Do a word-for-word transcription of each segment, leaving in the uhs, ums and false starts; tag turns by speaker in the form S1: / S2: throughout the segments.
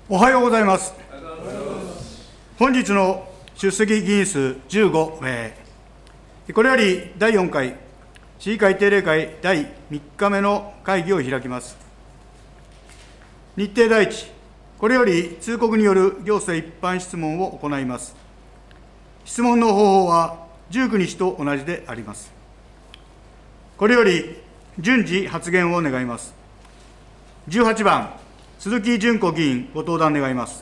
S1: おはようございます。本日の出席議員数じゅうごめい、これよりだいよんかい市議会定例会だいみっかめの会議を開きます。日程第一、これより通告による行政一般質問を行います。質問の方法はじゅうくにちと同じであります。これより順次発言を願います。じゅうはちばん、鈴木淳子議員、ご登壇願います。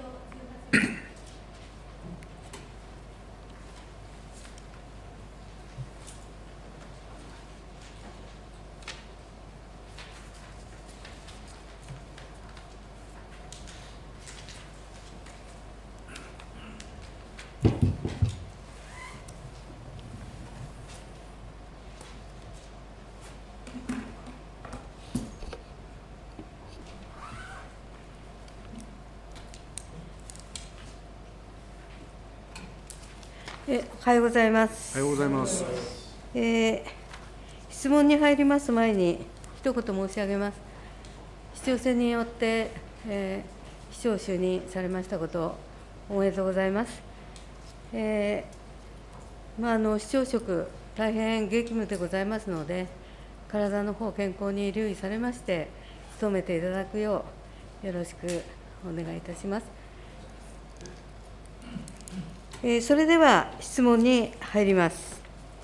S2: えおはようございます。
S1: おはようございます。
S2: えー、質問に入ります前に、一言申し上げます。市長選によって、えー、市長就任されましたこと、おめでとうございます。えーまあ、あの市長職、大変激務でございますので、体の方、健康に留意されまして、努めていただくよう、よろしくお願いいたします。それでは質問に入ります。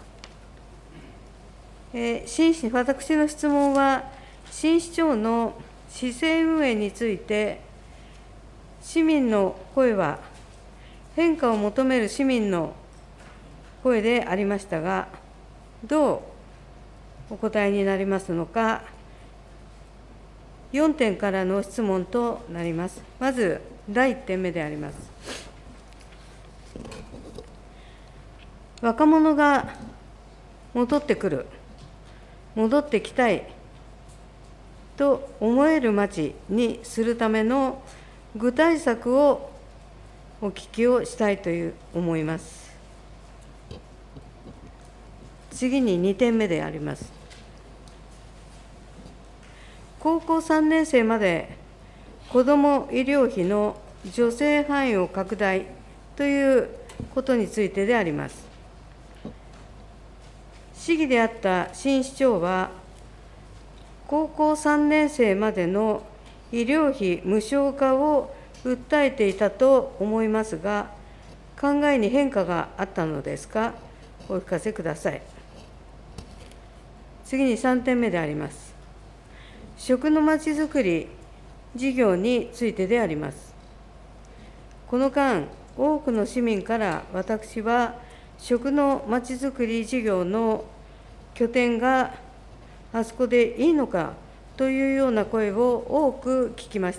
S2: 新市私の質問は、新市長の市政運営について、市民の声は、変化を求める市民の声でありましたが、どうお答えになりますのか、よんてんからの質問となります。まず、だいいってんめであります。若者が戻ってくる、戻ってきたいと思える街にするための具体策をお聞きをしたいという思います。次ににてんめであります。高校さんねんせいまで子ども医療費の助成範囲を拡大ということについてであります。市議であった新市長は、高校さんねんせいまでの医療費無償化を訴えていたと思いますが、考えに変化があったのですか、お聞かせください。次にさんてんめであります。食のまちづくり事業についてであります。この間、多くの市民から私は、食のまちづくり事業の拠点があそこでいいのかというような声を多く聞きました。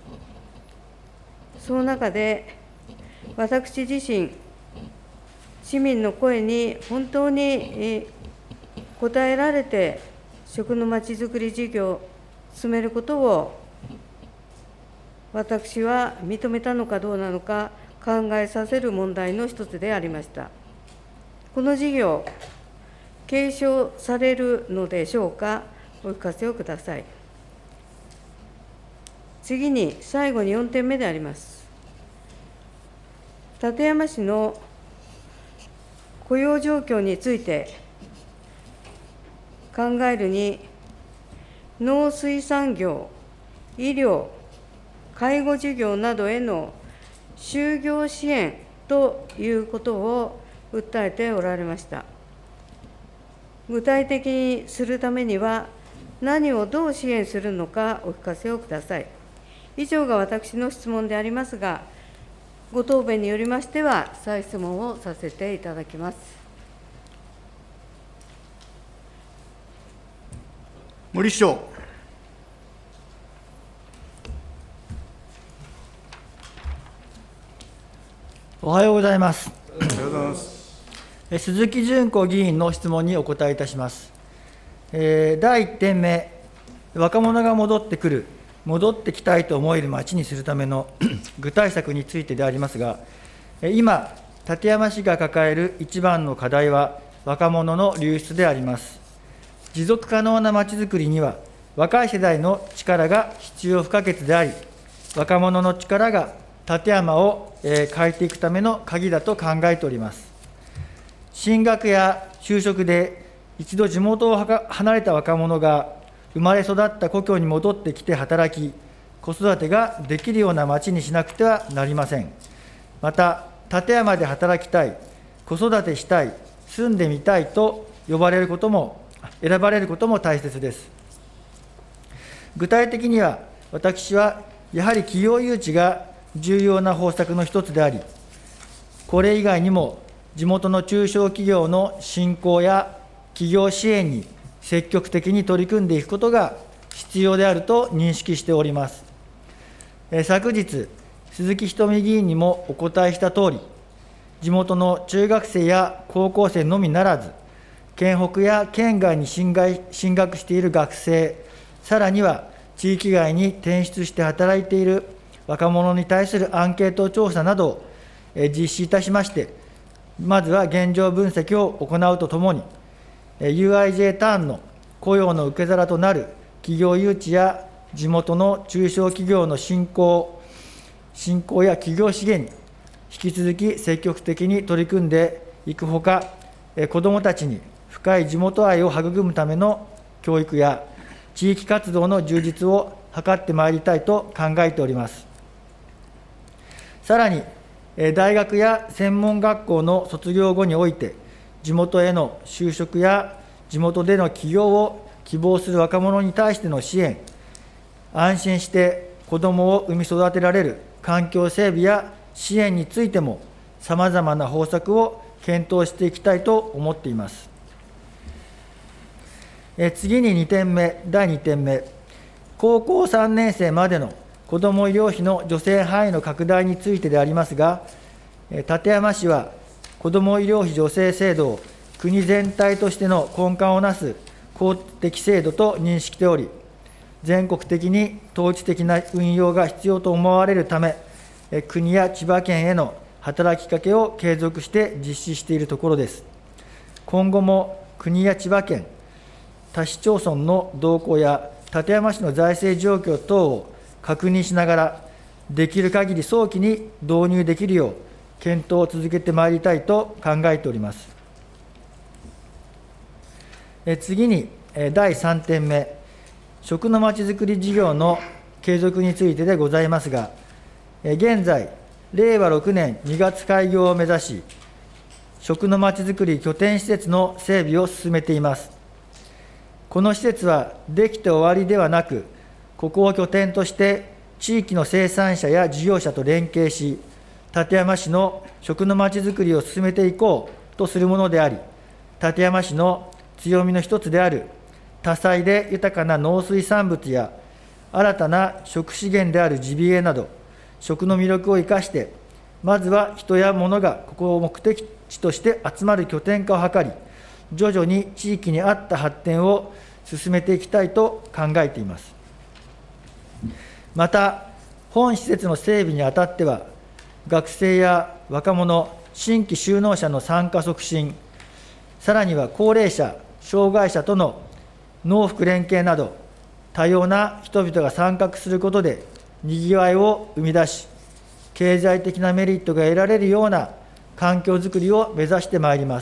S2: その中で、私自身、市民の声に本当に応えられて、食のまちづくり事業を進めることを、私は認めたのかどうなのか、考えさせる問題の一つでありました。この事業、継承されるのでしょうか、お聞かせをください。次に、最後によんてんめであります。館山市の雇用状況について考えるに、農水産業、医療、介護事業などへの就業支援ということを訴えておられました。具体的にするためには、何をどう支援するのかお聞かせをください。以上が私の質問でありますが、ご答弁によりましては、再質問をさせていただきます。
S1: 森市長。
S3: おはようございます。
S1: おはようございます。
S3: 鈴木淳子議員の質問にお答えいたします。えー、だいいってんめ、若者が戻ってくる、戻ってきたいと思える街にするための具体策についてでありますが、今、館山市が抱える一番の課題は、若者の流出であります。持続可能なまちづくりには、若い世代の力が必要不可欠であり、 若者の力が立山を変えていくための鍵だと考えております。進学や就職で一度地元を離れた若者が生まれ育った故郷に戻ってきて働き、子育てができるような町にしなくてはなりません。また、立山で働きたい、子育てしたい、住んでみたいと呼ばれることも、選ばれることも大切です。具体的には、私はやはり企業誘致が重要な方策の一つであり、これ以外にも地元の中小企業の振興や企業支援に積極的に取り組んでいくことが必要であると認識しております。昨日、鈴木仁美議員にもお答えしたとおり、地元の中学生や高校生のみならず、県北や県外に進学している学生、さらには地域外に転出して働いている若者に対するアンケート調査などを実施いたしまして、まずは現状分析を行うとともに、ユーアイジェー ターンの雇用の受け皿となる企業誘致や地元の中小企業の振興、振興や企業資源に引き続き積極的に取り組んでいくほか、子どもたちに深い地元愛を育むための教育や地域活動の充実を図ってまいりたいと考えております。さらに、大学や専門学校の卒業後において、地元への就職や地元での起業を希望する若者に対しての支援、安心して子どもを産み育てられる環境整備や支援についても、さまざまな方策を検討していきたいと思っています。え次ににてんめ、だいにてんめ、高校さんねん生までの子ども医療費の助成範囲の拡大についてでありますが、館山市は子ども医療費助成制度を国全体としての根幹をなす公的制度と認識しており、全国的に統一的な運用が必要と思われるため、国や千葉県への働きかけを継続して実施しているところです。今後も国や千葉県、他市町村の動向や館山市の財政状況等を確認しながら、できる限り早期に導入できるよう検討を続けてまいりたいと考えております。え次にだいさんてんめ、食のまちづくり事業の継続についてでございますが、現在、れいわろくねんにがつ開業を目指し、食のまちづくり拠点施設の整備を進めています。この施設はできて終わりではなく、ここを拠点として地域の生産者や事業者と連携し、館山市の食のまちづくりを進めていこうとするものであり、館山市の強みの一つである多彩で豊かな農水産物や新たな食資源であるジビエなど、食の魅力を生かして、まずは人や物がここを目的地として集まる拠点化を図り、徐々に地域に合った発展を進めていきたいと考えています。また、本施設の整備にあたっては、学生や若者、新規就農者の参加促進、さらには高齢者、障害者との農福連携など、多様な人々が参画することで、にぎわいを生み出し、経済的なメリットが得られるような環境づくりを目指してまいります。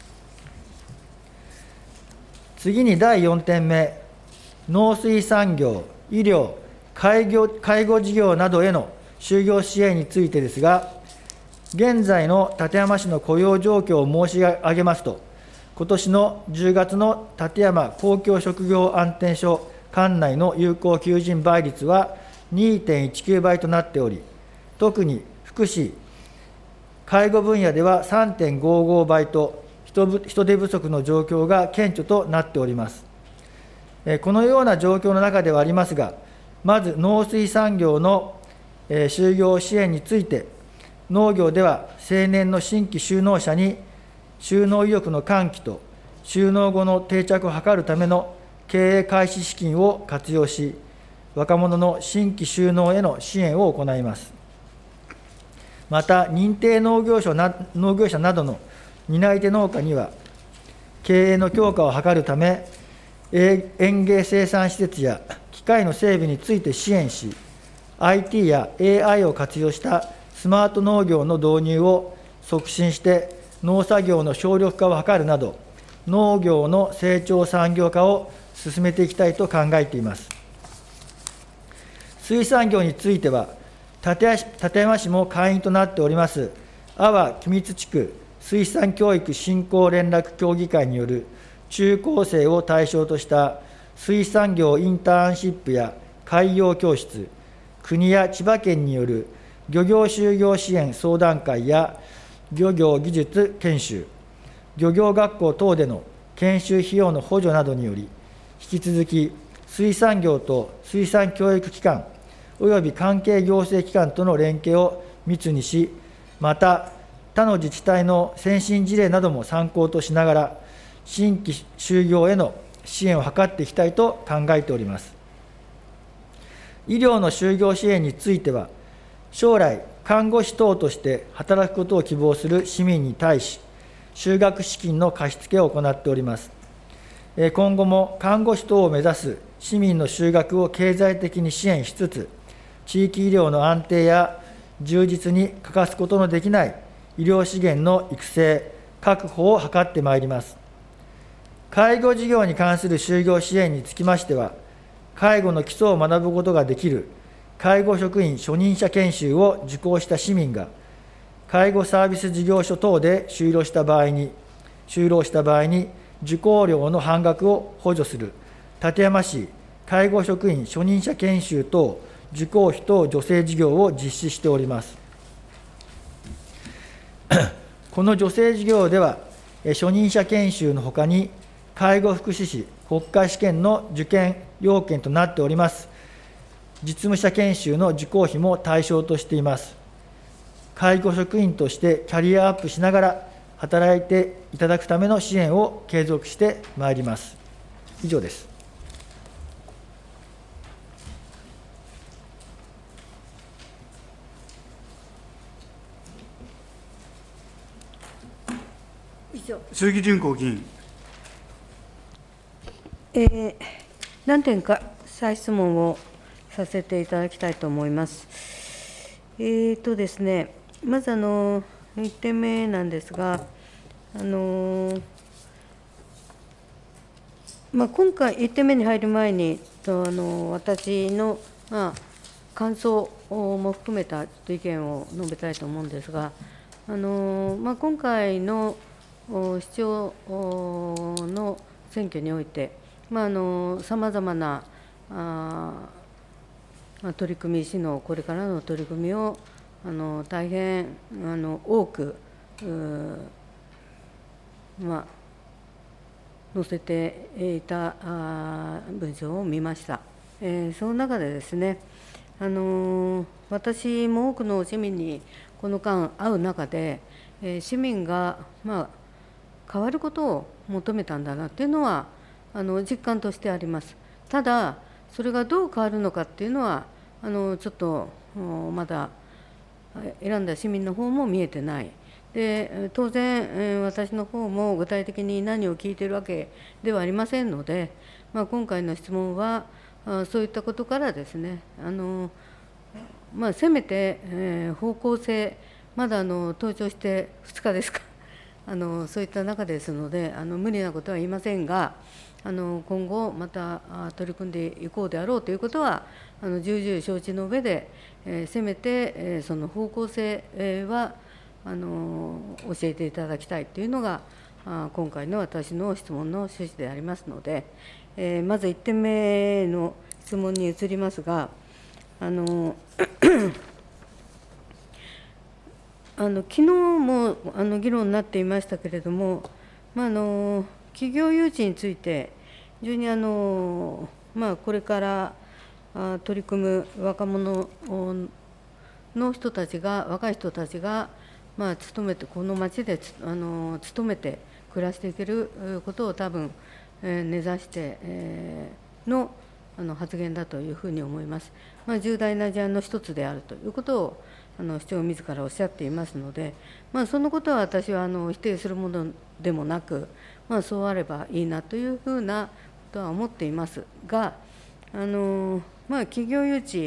S3: 次にだいよんてんめ、農水産業、医療、介護、介護事業などへの就業支援についてですが、現在の館山市の雇用状況を申し上げますと、今年のじゅうがつの館山公共職業安定所管内の有効求人倍率は にてんいちきゅう 倍となっており、特に福祉、介護分野では さんてんごご 倍と、人手不足の状況が顕著となっております。このような状況の中ではありますが、まず農水産業の就業支援について、農業では青年の新規就農者に就農意欲の喚起と就農後の定着を図るための経営開始資金を活用し、若者の新規就農への支援を行います。また、認定農業者な農業者などの担い手農家には、経営の強化を図るため、園芸生産施設や機械の整備について支援し、 アイティー や エーアイ を活用したスマート農業の導入を促進して、農作業の省力化を図るなど、農業の成長産業化を進めていきたいと考えています。水産業については、館山市も会員となっております、阿波君津地区水産教育振興連絡協議会による中高生を対象とした水産業インターンシップや海洋教室、国や千葉県による漁業就業支援相談会や漁業技術研修、漁業学校等での研修費用の補助などにより、引き続き水産業と水産教育機関および関係行政機関との連携を密にし、また他の自治体の先進事例なども参考としながら、新規就業への支援を図っていきたいと考えております。医療の就業支援については、将来、看護師等として働くことを希望する市民に対し、就学資金の貸し付けを行っております。今後も看護師等を目指す市民の就学を経済的に支援しつつ、地域医療の安定や充実に欠かすことのできない医療資源の育成、確保を図ってまいります。介護事業に関する就業支援につきましては、介護の基礎を学ぶことができる介護職員初任者研修を受講した市民が、介護サービス事業所等で就労した場合に、就労した場合に受講料の半額を補助する館山市介護職員初任者研修等受講費等助成事業を実施しております。この助成事業では、初任者研修のほかに、介護福祉士国家試験の受験要件となっております、実務者研修の受講費も対象としています。介護職員としてキャリアアップしながら、働いていただくための支援を継続してまいります。以上です。
S1: 鈴木淳子議員。
S2: えー、何点か再質問をさせていただきたいと思います。えーとですね、まずあのいってんめなんですが、あのまあ、今回、いってんめに入る前に、とあの私の、まあ、感想も含めた意見を述べたいと思うんですが、あのまあ、今回の市長の選挙において、さまざまなあ取り組み、市のこれからの取り組みをあの大変あの多く、まあ、載せていたあ文章を見ました。えー、その中でですね、あの私も多くの市民にこの間会う中で、えー、市民が、まあ、変わることを求めたんだなっていうのはあの実感としてあります。ただそれがどう変わるのかっていうのはあのちょっとまだ選んだ市民の方も見えてない。で当然私の方も具体的に何を聞いているわけではありませんので、まあ、今回の質問はそういったことからですね、あの、まあ、せめて、えー、方向性、まだあの登庁してふつかですか、あのそういった中ですので、あの無理なことは言いませんが、あの今後また取り組んでいこうであろうということはあの重々承知の上で、えー、せめて、えー、その方向性、えー、はあの教えていただきたいというのがあ今回の私の質問の趣旨でありますので、えー、まずいってんめの質問に移りますが、あのあの昨日もあの議論になっていましたけれども、まあ、あの企業誘致について、非常にあの、まあ、これからあ取り組む若者の人たちが、若い人たちが、まあ、勤めて、この町であの勤めて暮らしていけることを多分、えー、根ざして、えー、のあの発言だというふうに思います。まあ、重大な事案の一つであるということをあの市長自らおっしゃっていますので、まあ、そのことは私はあの否定するものでもなく、まあ、そうあればいいなというふうなことは思っていますが、あの、まあ、企業誘致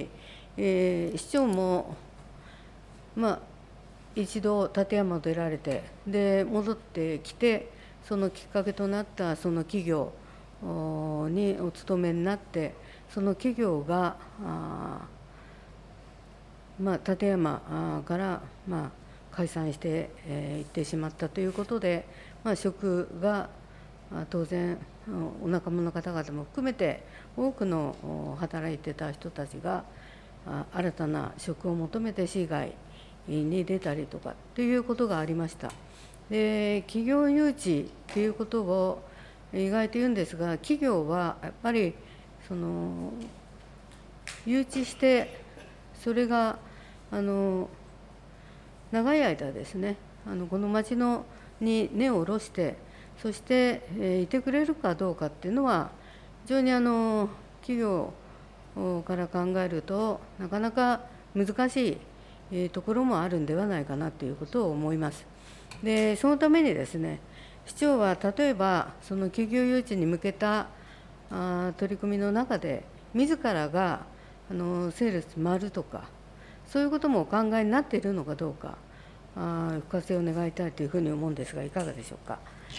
S2: えー、市長も、まあ、一度館山を出られて、で戻ってきて、そのきっかけとなったその企業にお勤めになって、その企業があ、まあ、館山から、まあ、解散してい、えー、ってしまったということで、まあ、職が当然、お仲間の方々も含めて、多くの働いてた人たちが、新たな職を求めて市外に出たりとかということがありました。で、企業誘致ということを意外と言うんですが、企業はやっぱりその誘致して、それがあの長い間ですね、あのこの町のに根を下ろして、そして、えー、いてくれるかどうかっていうのは、非常にあの企業から考えると、なかなか難しい、えー、ところもあるんではないかなということを思います。で、そのためにですね、市長は例えば、その企業誘致に向けたあ取り組みの中で、自らがあのセールス回るとか、そういうこともお考えになっているのかどうか、あお聞かせを願いたいというふうに思うんですが、いかがでしょうか。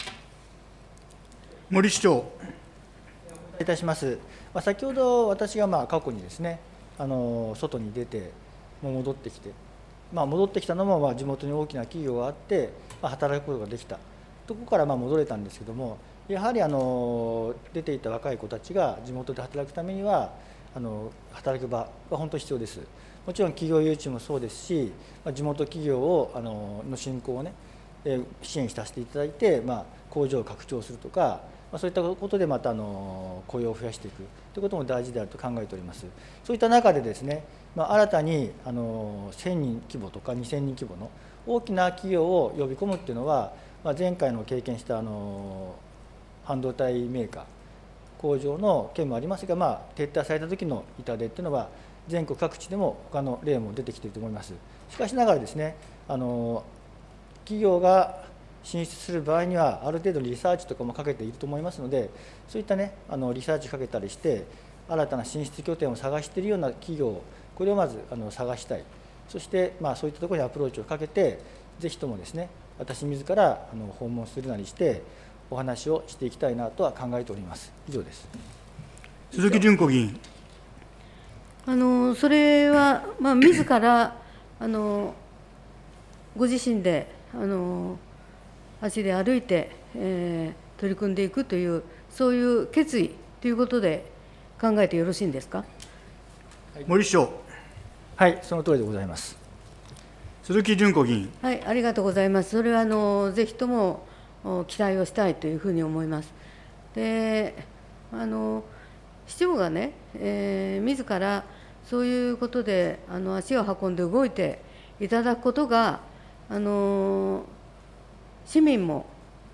S1: 森市長。
S3: いたします。まあ、先ほど私がまあ過去にですね、あの外に出て、もう戻ってきて、まあ、戻ってきたのもまあ地元に大きな企業があって、まあ、働くことができたところからまあ戻れたんですけども、やはりあの出ていた若い子たちが地元で働くためには、あの働く場が本当に必要です。もちろん企業誘致もそうですし、まあ、地元企業をあのの振興をね、支援させていただいて、まあ、工場を拡張するとか、まあ、そういったことでまたあの雇用を増やしていくということも大事であると考えております。そういった中でですね、まあ、新たにあのせんにん規模とかにせんにん規模の大きな企業を呼び込むっていうのは、まあ、前回の経験したあの半導体メーカー工場の件もありますが、まあ、撤退された時の痛手っていうのは全国各地でも他の例も出てきていると思います。しかしながらですね、あの企業が進出する場合にはある程度リサーチとかもかけていると思いますので、そういったね、あのリサーチかけたりして新たな進出拠点を探しているような企業、これをまずあの探したい。そして、まあ、そういったところにアプローチをかけて、ぜひともですね、私自らあの訪問するなりしてお話をしていきたいなとは考えております。以上です。
S1: 鈴木淳子議員。
S2: あのそれは、まあ、自らあのご自身であの足で歩いて、えー、取り組んでいくという、そういう決意ということで考えてよろしいんですか。
S1: 森市長。
S3: はい、その通りでございます。
S1: 鈴木淳子議員。
S2: はい、ありがとうございます。それはあのぜひとも期待をしたいというふうに思います。で、あの市長がね、えー、自らそういうことであの足を運んで動いていただくことが、あの市民も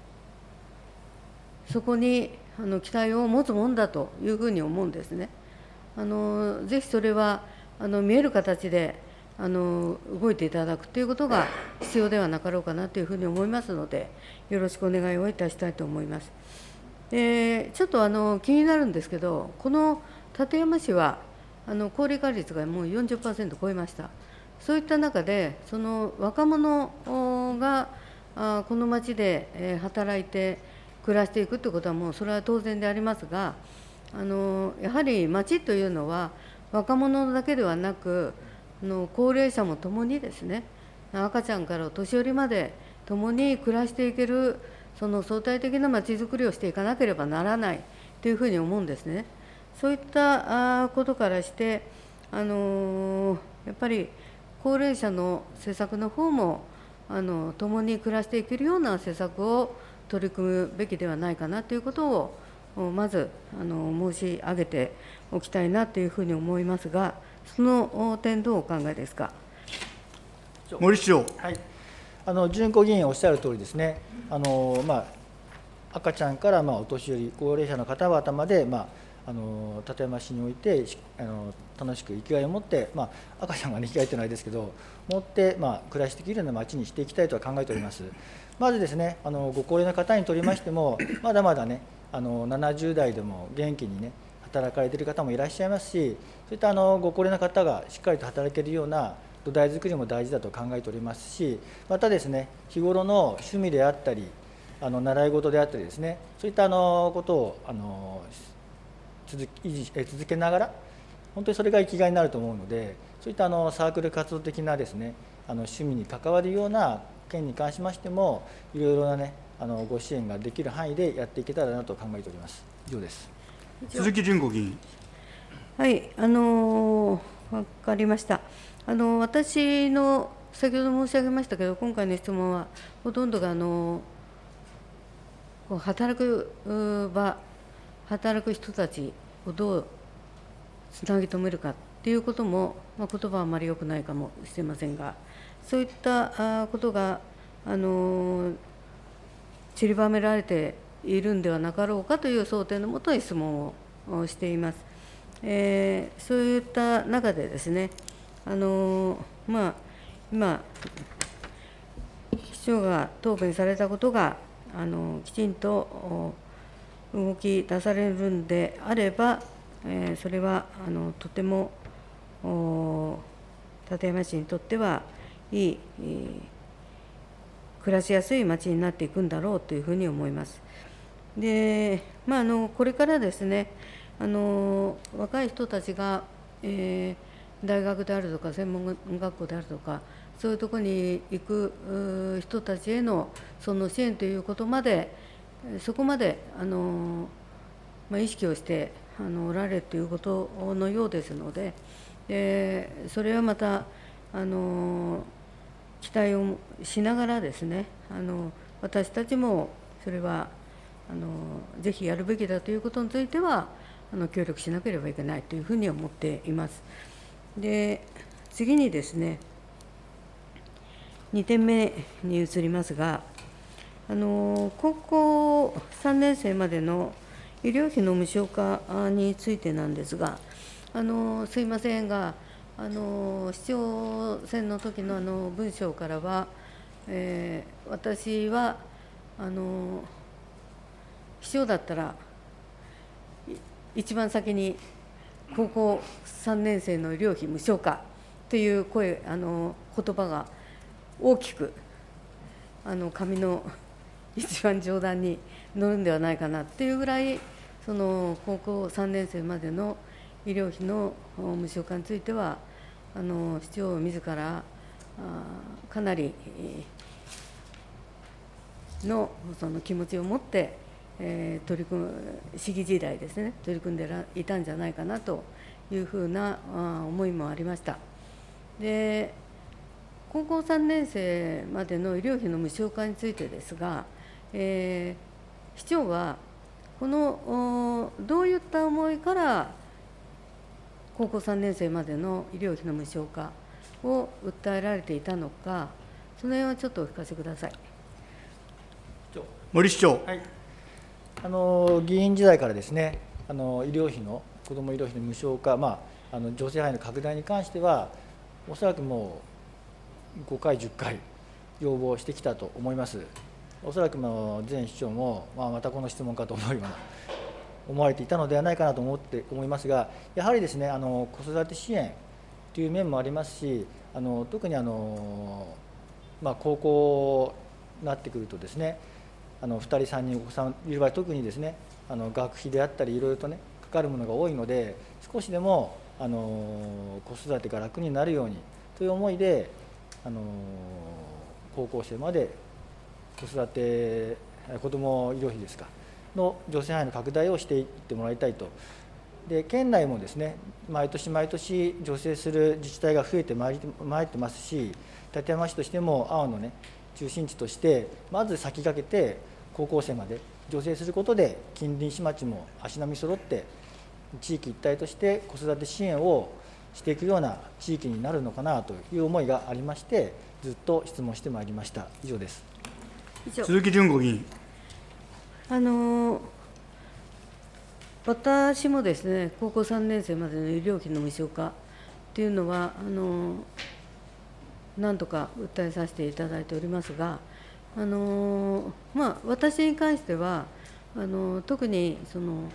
S2: そこにあの期待を持つもんだというふうに思うんですね。あのぜひそれはあの見える形であの動いていただくということが必要ではなかろうかなというふうに思いますので、よろしくお願いをいたしたいと思います。で、ちょっとあの気になるんですけど、この館山市はあの高齢化率がもう よんじゅっパーセント 超えました。そういった中で、その若者があこの町で働いて暮らしていくということは、もうそれは当然でありますが、あのやはり町というのは、若者だけではなく、あの高齢者もともにですね、赤ちゃんからお年寄りまでともに暮らしていける、その相対的なまちづくりをしていかなければならないというふうに思うんですね。そういったことからして、あのやっぱり高齢者の施策の方もあの共に暮らしていけるような施策を取り組むべきではないかなということをまずあの申し上げておきたいなというふうに思いますが、その点どうお考えですか。
S1: 森市長。
S3: はい、あの淳子議員おっしゃる通りですね、あの、まあ、赤ちゃんからまあお年寄り、高齢者の方々まで、まあ、あの館山市においてあの楽しく生きがいを持って、まあ、赤ちゃんが、ね、生きがいってないですけど、持って、まあ、暮らしていけるような町にしていきたいとは考えております。まずですね、あのご高齢の方にとりましても、まだまだね、あのななじゅう代でも元気にね、 働かれている方もいらっしゃいますし、そういったあのご高齢な方がしっかりと働けるような土台作りも大事だと考えておりますし、またですね、日頃の趣味であったり、あの習い事であったりですね、そういったあのことをあの続き維持え続けながら、本当にそれが生きがいになると思うので、そういったあのサークル活動的なですね、あの趣味に関わるような件に関しましても、いろいろなね、あのご支援ができる範囲でやっていけたらなと考えております。以上です。
S1: 鈴木純子議員。
S2: はい、あの分かりました。あの私の先ほど申し上げましたけど、今回の質問はほとんどがあの働く場、働く人たちをどうつなぎ止めるかということも、まあ、言葉はあまり良くないかもしれませんが、そういったことがあの散りばめられているんではなかろうかという想定のもとに質問をしています。えー、そういった中でですね、あのまあ、今、市長が答弁されたことがあのきちんと動き出されるんであれば、えー、それはあのとても館山市にとってはいい、えー、暮らしやすい町になっていくんだろうというふうに思います。で、まあ、あのこれからですね、あの若い人たちが、えー、大学であるとか専門学校であるとか、そういうところに行く人たちへのその支援ということまで、そこまであの、まあ、意識をしてあのおられるということのようですので、えー、それはまたあの期待をしながらですね、あの私たちもそれはあのぜひやるべきだということについてはあの協力しなければいけないというふうに思っています。で、次にですね、にてんめに移りますが、あの高校さんねん生までの医療費の無償化についてなんですが、あのすいませんが、あの市長選の時のあの文章からは、えー、私はあの市長だったら一番先に高校さんねん生の医療費無償化という声、あの言葉が大きくあの紙の一番上段に乗るんではないかなっていうぐらい、その高校さんねん生までの医療費の無償化については、あの市長自らあかなりのその気持ちを持って、えー、取り組む市議時代ですね、取り組んでいたんじゃないかなというふうなあ思いもありました。で、高校さんねん生までの医療費の無償化についてですが、えー、市長はこのどういった思いから高校さんねん生までの医療費の無償化を訴えられていたのか、その辺はちょっとお聞かせください。
S1: 森市長。
S3: はい、あの議員時代からですね、あの医療費の子ども医療費の無償化、まあ、あの助成範囲の拡大に関しては、おそらくもうごかい、じゅっかい要望してきたと思います。おそらく前市長も、まあ、またこの質問かと思うような思われていたのではないかなと思って思いますが、やはりですね、あの子育て支援という面もありますし、あの特にあの、まあ、高校になってくるとですね、あのふたりさんにんお子さんいる場合、特にですね、あの学費であったりいろいろとねかかるものが多いので、少しでもあの子育てが楽になるようにという思いで、あの高校生まで子育て子ども医療費ですかの助成範囲の拡大をしていってもらいたいと。で、県内もですね、毎年毎年助成する自治体が増えてまいってますし、館山市としても青のね中心地として、まず先駆けて高校生まで助成することで、近隣市町も足並み揃って地域一体として子育て支援をしていくような地域になるのかなという思いがありまして、ずっと質問してまいりました。以上です。
S1: 鈴木純子議員。
S2: あの私もですね、高校さんねん生までの医療費の無償化というのは、あの何とか訴えさせていただいておりますが、あのまあ、私に関しては、あの特にその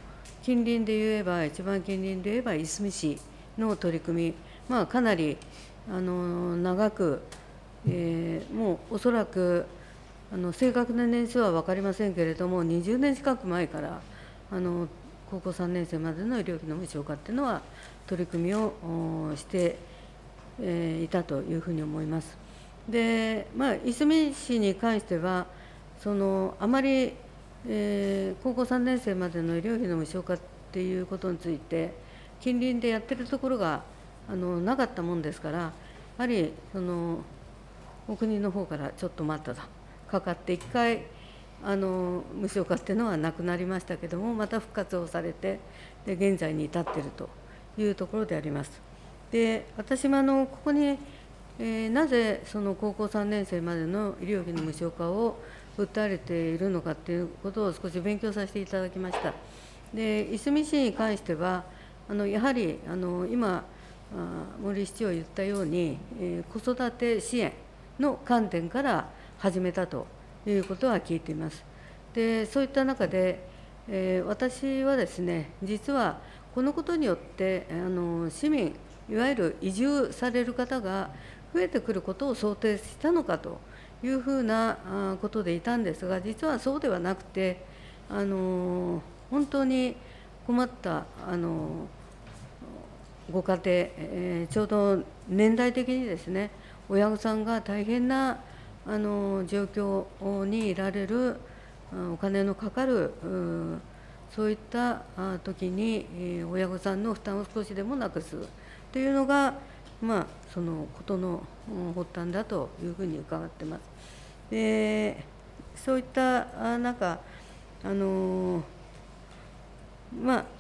S2: 近隣で言えば、一番近隣で言えば、いすみ市の取り組み、まあ、かなりあの長く、えー、もうおそらくあの正確な年数は分かりませんけれども、にじゅうねん近く前からあの高校さんねん生までの医療費の無償化っていうのは、取り組みをして、えー、いたというふうに思います。で、まあ、いすみ市に関しては、そのあまり、えー、高校さんねん生までの医療費の無償化っていうことについて、近隣でやってるところがあのなかったもんですから、やはりそのお国の方からちょっと待ったとかかって、いっかいあの無償化っていうのはなくなりましたけれども、また復活をされて、で現在に至っているというところであります。で、私もあのここに、えー、なぜその高校さんねん生までの医療費の無償化を訴えられているのかということを少し勉強させていただきました。で、いすみ市に関しては、あのやはりあの今、森市長言ったように、えー、子育て支援の観点から始めたということは聞いています。で、そういった中で、えー、私はですね、実はこのことによってあの市民、いわゆる移住される方が増えてくることを想定したのかというふうなことでいたんですが、実はそうではなくて、あの本当に困ったあのご家庭、えー、ちょうど年代的にですね、親御さんが大変なあの状況にいられる、お金のかかる、そういった時に、えー、親御さんの負担を少しでもなくすというのが、まあ、そのことの発端だというふうに伺っています。で、そういった中、あのまあ、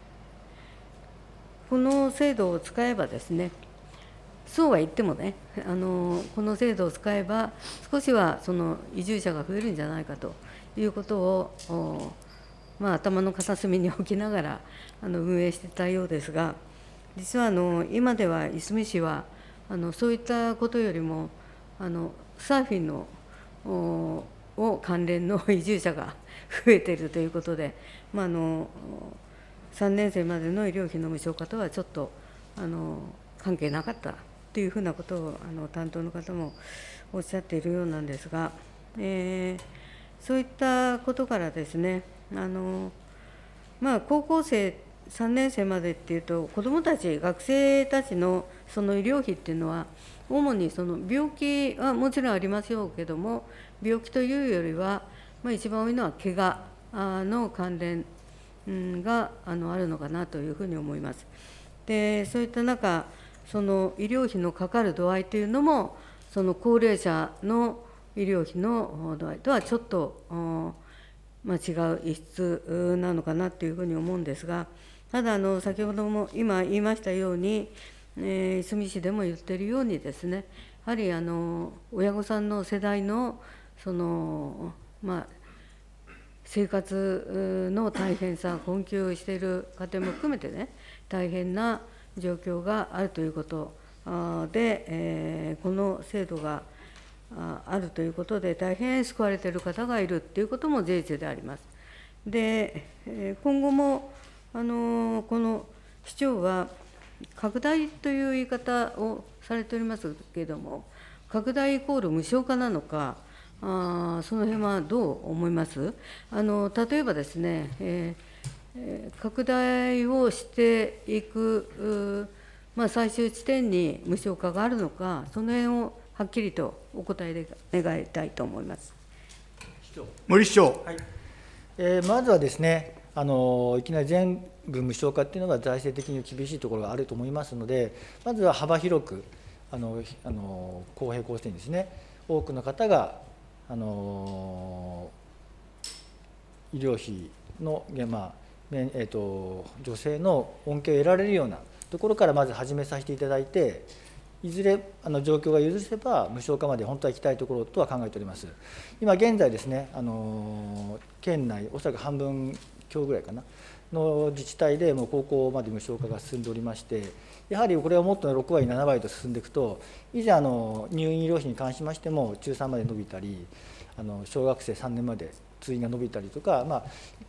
S2: この制度を使えばですね、そうは言ってもね、あのこの制度を使えば、少しはその移住者が増えるんじゃないかということを、まあ、頭の片隅に置きながらあの運営していたようですが、実はあの今ではいすみ市はあのそういったことよりも、あのサーフィンのを関連の移住者が増えているということで、まあ、あのさんねん生までの医療費の無償化とはちょっとあの関係なかったというふうなことをあの担当の方もおっしゃっているようなんですが、えー、そういったことからですね、あの、まあ、高校生さんねん生までっていうと、子どもたち、学生たちのその医療費っていうのは、主にその病気はもちろんありますよけども、病気というよりは、まあ、一番多いのは怪我の関連があのあるのかなというふうに思います。で、そういった中、その医療費のかかる度合いというのも、その高齢者の医療費の度合いとはちょっと、まあ、違う異質なのかなというふうに思うんですが、ただあの、先ほども今言いましたように、えー、いすみ市でも言っているようにですね、やはりあの親御さんの世代のその、まあ、生活の大変さ、困窮している家庭も含めてね、大変な状況があるということで、えー、この制度があるということで、大変救われている方がいるということも事実であります。で、今後もあのこの市長は、拡大という言い方をされておりますけれども、拡大イコール無償化なのか、あその辺はどう思います？あの例えばですね、えー、拡大をしていく、まあ、最終地点に無償化があるのか、その辺をはっきりとお答えで願いたいと思います。
S1: 森市長。
S3: はい、えー、まずはですね、あのいきなり全部無償化っていうのが財政的に厳しいところがあると思いますので、まずは幅広く、あのあの公平公正にですね、多くの方があの医療費の、まあえー、と女性の恩恵を得られるようなところからまず始めさせていただいて、いずれあの状況が許せば無償化まで本当は行きたいところとは考えております。今現在ですね、あの県内おそらく半分強ぐらいかなの自治体でもう高校まで無償化が進んでおりまして、やはりこれはもっとろくわりななわりと進んでいくと、以前あの入院医療費に関しましても中さんまで伸びたり、あの小学生さんねんまで通院が伸びたりとか、まあ、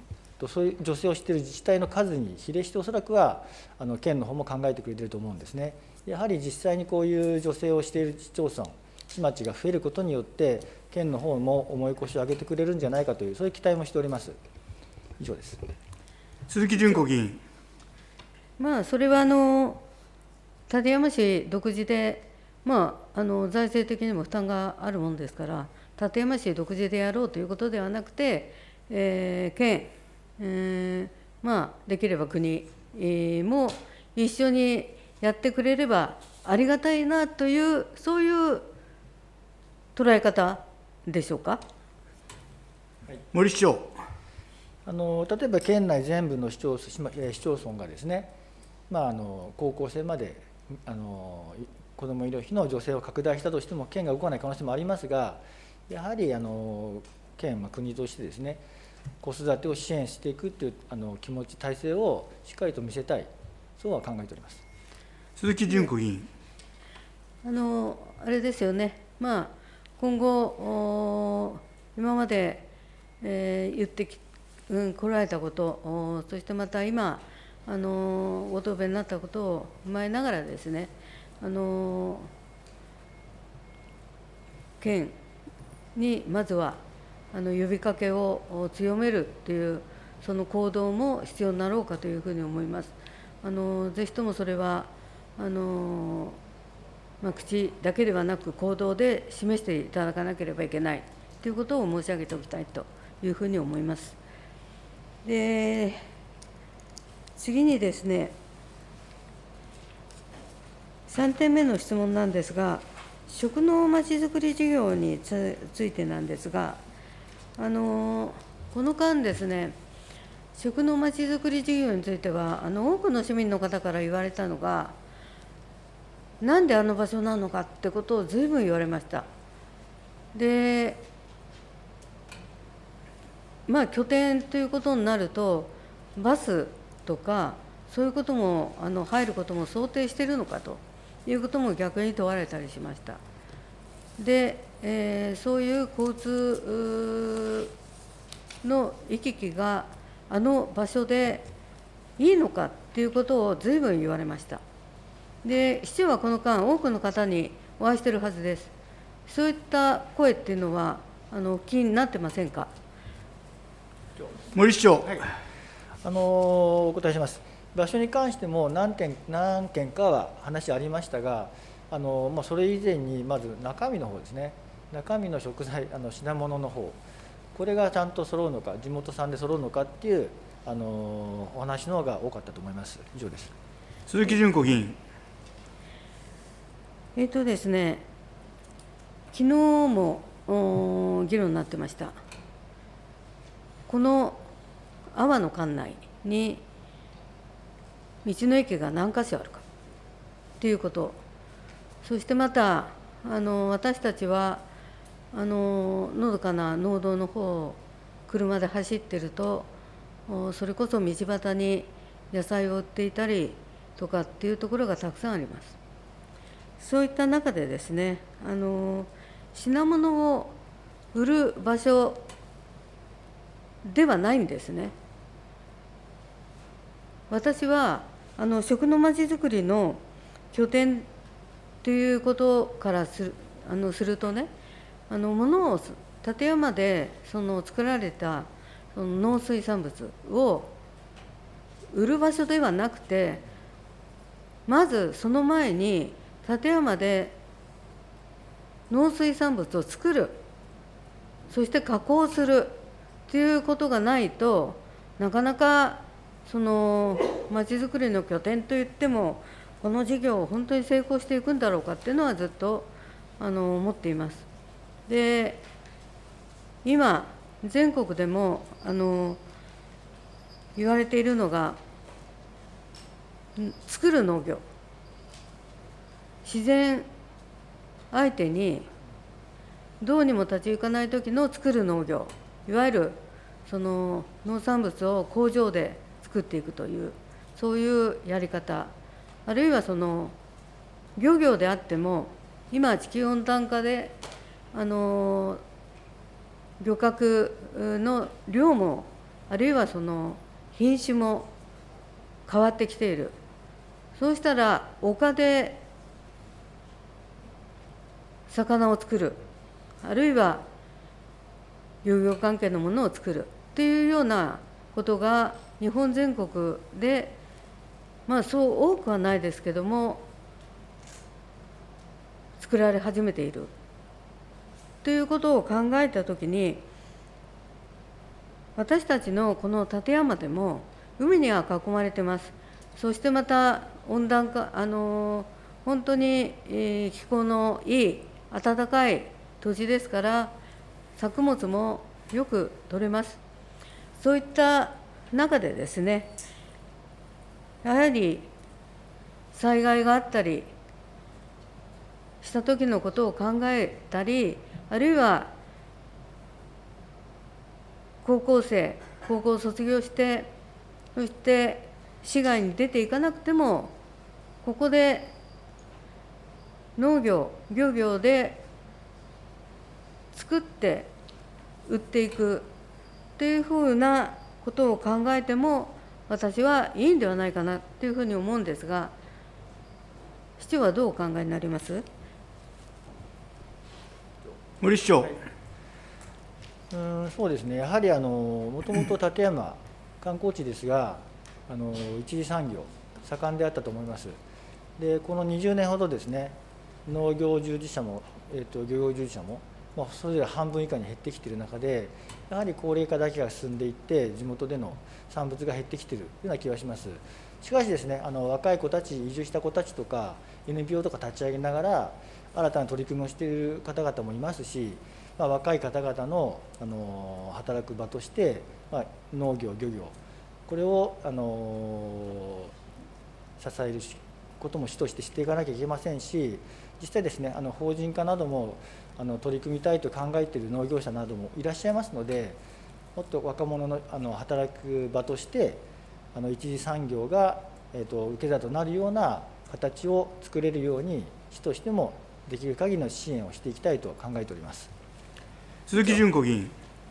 S3: そういう助成をしている自治体の数に比例して、おそらくはあの県の方も考えてくれていると思うんですね。やはり実際にこういう助成をしている市町村、市町が増えることによって、県の方も重い腰を上げてくれるんじゃないかという、そういう期待もしております。以上です。
S1: 鈴木純子議員。
S2: まあ、それはあの館山市独自で、まあ、あの財政的にも負担があるものですから、館山市独自でやろうということではなくて、えー、県、えーまあ、できれば国、えー、も一緒にやってくれればありがたいなという、そういう捉え方でしょうか。
S1: はい、森市長。
S3: あの例えば県内全部の市町市町村がですね、まあ、あの高校生まであの子ども医療費の助成を拡大したとしても、県が動かない可能性もありますが、やはりあの県、まあ、国としてですね、子育てを支援していくというあの気持ち、体制をしっかりと見せたい、そうは考えております。
S1: 鈴木純子議員。
S2: あのあれですよね、まあ、今後、今まで、えー、言ってき、うん、来られたこと、そしてまた今、あのご答弁になったことを踏まえながらですね、あの県にまずはあの呼びかけを強めるという、その行動も必要になろうかというふうに思います。あのぜひともそれはあの、まあ、口だけではなく行動で示していただかなければいけないということを申し上げておきたいというふうに思います。で、次にですね、さんてんめの質問なんですが、食のまちづくり事業についてなんですが、あのこの間ですね、食のまちづくり事業については、あの多くの市民の方から言われたのが、なんであの場所なのかってことをずいぶん言われました。で、まあ、拠点ということになると、バスとか、そういうこともあの入ることも想定しているのかということも逆に問われたりしました。で、えー、そういう交通の行き来があの場所でいいのかということをずいぶん言われました。で、市長はこの間、多くの方にお会いしているはずです。そういった声っていうのは、あのお聞きになってませんか。
S1: 森市長。
S3: はい、あのお答えします。場所に関しても何件、何件かは話ありましたが、あのまあ、それ以前にまず中身の方ですね、中身の食材、あの品物の方、これがちゃんと揃うのか、地元産で揃うのかっていうあのお話の方が多かったと思います。以上です。
S1: 鈴木純子議員。
S2: えーとですね、昨日も議論になってました。この阿波の管内に道の駅が何か所あるかということ、そしてまたあの私たちはあののどかな農道の方を車で走ってると、それこそ道端に野菜を売っていたりとかっていうところがたくさんあります。そういった中でですね、あの品物を売る場所ではないんですね。私はあの食のまちづくりの拠点ということからするあのするとね、あの物を館山でその作られたその農水産物を売る場所ではなくて、まずその前に館山で農水産物を作る、そして加工するということがないと、なかなかそのまちづくりの拠点といっても、この事業を本当に成功していくんだろうかっていうのはずっとあの思っています。で、今全国でもあの言われているのが、作る農業、自然相手にどうにも立ち行かない時の作る農業、いわゆるその農産物を工場で作っていくという、そういうやり方、あるいはその漁業であっても、今地球温暖化であの漁獲の量もあるいはその品種も変わってきている。そうしたら丘で魚を作る、あるいは漁業関係のものを作るというようなことが日本全国で、まあそう多くはないですけども、作られ始めているということを考えたときに、私たちのこの館山でも海には囲まれてます。そしてまた温暖化、あの本当に気候のいい暖かい土地ですから、作物もよく取れます。そういった中でですね、やはり災害があったりした時のことを考えたり、あるいは高校生、高校を卒業して、そして市外に出ていかなくても、ここで農業、漁業で作って売っていくというふうなことを考えても、私はいいんではないかなというふうに思うんですが、市長はどうお考えになります？
S1: 森市長。
S3: うんそうですね、やはりあのもともと館山、観光地ですが、あの一次産業、盛んであったと思います。で、このにじゅうねんほどですね、農業従事者も、えー、と漁業従事者も、まあ、それぞれ半分以下に減ってきている中で、やはり高齢化だけが進んでいって、地元での産物が減ってきているような気がします。しかしですね、あの若い子たち、移住した子たちとか、エヌピーオー とか立ち上げながら、新たな取り組みをしている方々もいますし、まあ、若い方々の、あの働く場として、まあ、農業、漁業、これを、あの支えることも主としてしていかなきゃいけませんし、実際ですね、あの法人化などもあの取り組みたいと考えている農業者などもいらっしゃいますので、もっと若者の、あの働く場として、あの一次産業が、えー、と受け皿となるような形を作れるように、市としてもできる限りの支援をしていきたいと考えております。
S1: 鈴木淳子議員。